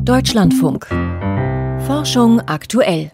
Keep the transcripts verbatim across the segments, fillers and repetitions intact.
Deutschlandfunk. Forschung aktuell.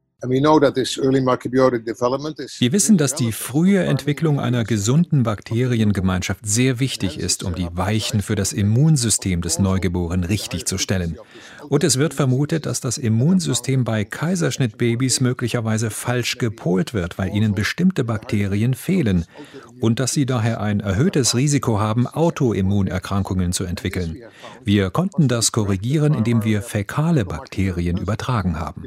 Wir wissen, dass die frühe Entwicklung einer gesunden Bakteriengemeinschaft sehr wichtig ist, um die Weichen für das Immunsystem des Neugeborenen richtig zu stellen. Und es wird vermutet, dass das Immunsystem bei Kaiserschnittbabys möglicherweise falsch gepolt wird, weil ihnen bestimmte Bakterien fehlen und dass sie daher ein erhöhtes Risiko haben, Autoimmunerkrankungen zu entwickeln. Wir konnten das korrigieren, indem wir fäkale Bakterien übertragen haben.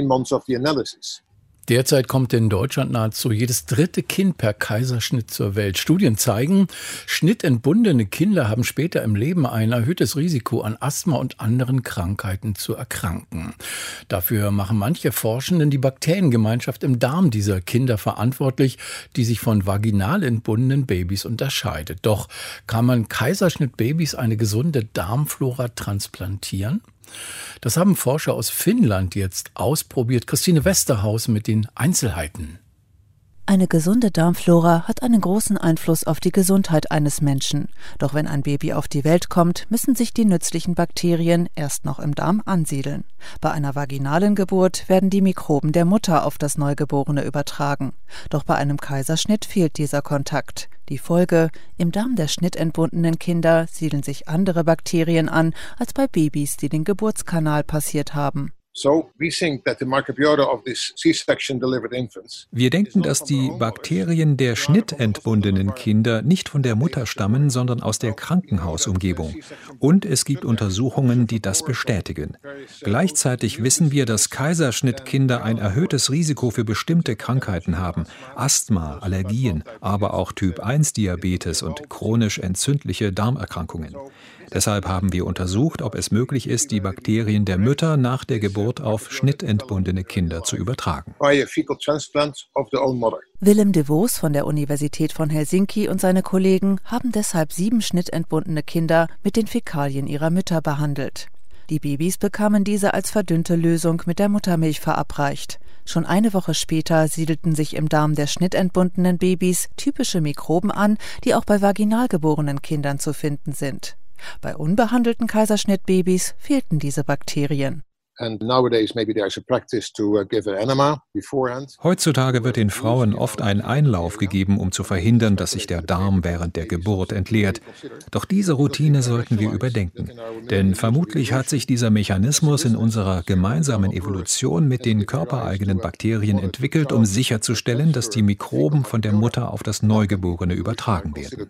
Derzeit kommt in Deutschland nahezu jedes dritte Kind per Kaiserschnitt zur Welt. Studien zeigen, schnittentbundene Kinder haben später im Leben ein erhöhtes Risiko, an Asthma und anderen Krankheiten zu erkranken. Dafür machen manche Forschenden die Bakteriengemeinschaft im Darm dieser Kinder verantwortlich, die sich von vaginal entbundenen Babys unterscheidet. Doch kann man Kaiserschnittbabys eine gesunde Darmflora transplantieren? Das haben Forscher aus Finnland jetzt ausprobiert. Christine Westerhaus mit den Einzelheiten. Eine gesunde Darmflora hat einen großen Einfluss auf die Gesundheit eines Menschen. Doch wenn ein Baby auf die Welt kommt, müssen sich die nützlichen Bakterien erst noch im Darm ansiedeln. Bei einer vaginalen Geburt werden die Mikroben der Mutter auf das Neugeborene übertragen. Doch bei einem Kaiserschnitt fehlt dieser Kontakt. Die Folge: Im Darm der schnittentbundenen Kinder siedeln sich andere Bakterien an als bei Babys, die den Geburtskanal passiert haben. Wir denken, dass die Bakterien der schnittentbundenen Kinder nicht von der Mutter stammen, sondern aus der Krankenhausumgebung. Und es gibt Untersuchungen, die das bestätigen. Gleichzeitig wissen wir, dass Kaiserschnittkinder ein erhöhtes Risiko für bestimmte Krankheiten haben. Asthma, Allergien, aber auch Typ eins Diabetes und chronisch entzündliche Darmerkrankungen. Deshalb haben wir untersucht, ob es möglich ist, die Bakterien der Mütter nach der Geburt auf schnittentbundene Kinder zu übertragen. Willem de Vos von der Universität von Helsinki und seine Kollegen haben deshalb sieben schnittentbundene Kinder mit den Fäkalien ihrer Mütter behandelt. Die Babys bekamen diese als verdünnte Lösung mit der Muttermilch verabreicht. Schon eine Woche später siedelten sich im Darm der schnittentbundenen Babys typische Mikroben an, die auch bei vaginal geborenen Kindern zu finden sind. Bei unbehandelten Kaiserschnittbabys fehlten diese Bakterien. Heutzutage wird den Frauen oft ein Einlauf gegeben, um zu verhindern, dass sich der Darm während der Geburt entleert. Doch diese Routine sollten wir überdenken. Denn vermutlich hat sich dieser Mechanismus in unserer gemeinsamen Evolution mit den körpereigenen Bakterien entwickelt, um sicherzustellen, dass die Mikroben von der Mutter auf das Neugeborene übertragen werden.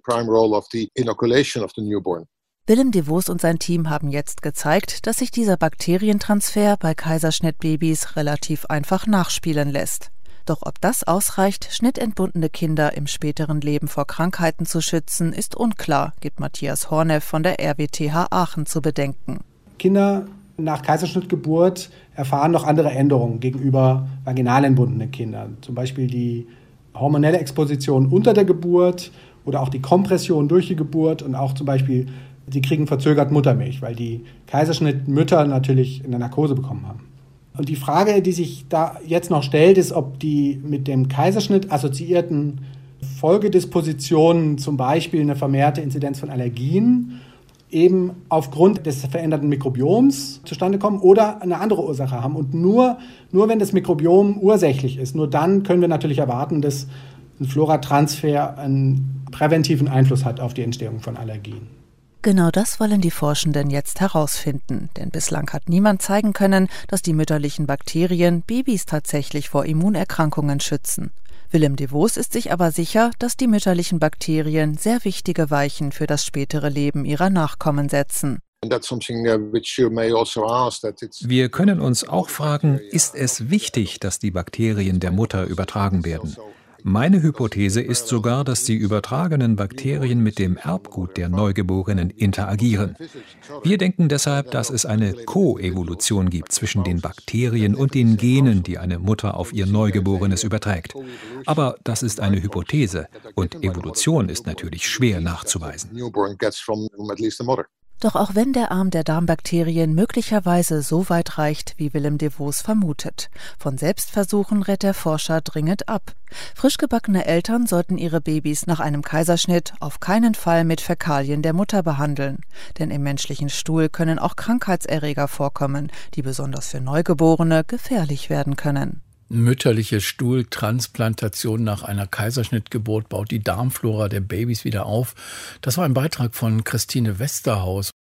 Willem de Vos und sein Team haben jetzt gezeigt, dass sich dieser Bakterientransfer bei Kaiserschnittbabys relativ einfach nachspielen lässt. Doch ob das ausreicht, schnittentbundene Kinder im späteren Leben vor Krankheiten zu schützen, ist unklar, gibt Matthias Horneff von der R W T H Aachen zu bedenken. Kinder nach Kaiserschnittgeburt erfahren noch andere Änderungen gegenüber vaginal entbundenen Kindern. Zum Beispiel die hormonelle Exposition unter der Geburt oder auch die Kompression durch die Geburt und auch zum Beispiel sie kriegen verzögert Muttermilch, weil die Kaiserschnittmütter natürlich eine Narkose bekommen haben. Und die Frage, die sich da jetzt noch stellt, ist, ob die mit dem Kaiserschnitt assoziierten Folgedispositionen, zum Beispiel eine vermehrte Inzidenz von Allergien, eben aufgrund des veränderten Mikrobioms zustande kommen oder eine andere Ursache haben. Und nur, nur wenn das Mikrobiom ursächlich ist, nur dann können wir natürlich erwarten, dass ein Floratransfer einen präventiven Einfluss hat auf die Entstehung von Allergien. Genau das wollen die Forschenden jetzt herausfinden, denn bislang hat niemand zeigen können, dass die mütterlichen Bakterien Babys tatsächlich vor Immunerkrankungen schützen. Willem de Vos ist sich aber sicher, dass die mütterlichen Bakterien sehr wichtige Weichen für das spätere Leben ihrer Nachkommen setzen. Wir können uns auch fragen, ist es wichtig, dass die Bakterien der Mutter übertragen werden? Meine Hypothese ist sogar, dass die übertragenen Bakterien mit dem Erbgut der Neugeborenen interagieren. Wir denken deshalb, dass es eine Koevolution gibt zwischen den Bakterien und den Genen, die eine Mutter auf ihr Neugeborenes überträgt. Aber das ist eine Hypothese und Evolution ist natürlich schwer nachzuweisen. Doch auch wenn der Arm der Darmbakterien möglicherweise so weit reicht, wie Willem de Vos vermutet, von Selbstversuchen rät der Forscher dringend ab. Frischgebackene Eltern sollten ihre Babys nach einem Kaiserschnitt auf keinen Fall mit Fäkalien der Mutter behandeln. Denn im menschlichen Stuhl können auch Krankheitserreger vorkommen, die besonders für Neugeborene gefährlich werden können. Mütterliche Stuhltransplantation nach einer Kaiserschnittgeburt baut die Darmflora der Babys wieder auf. Das war ein Beitrag von Christine Westerhaus.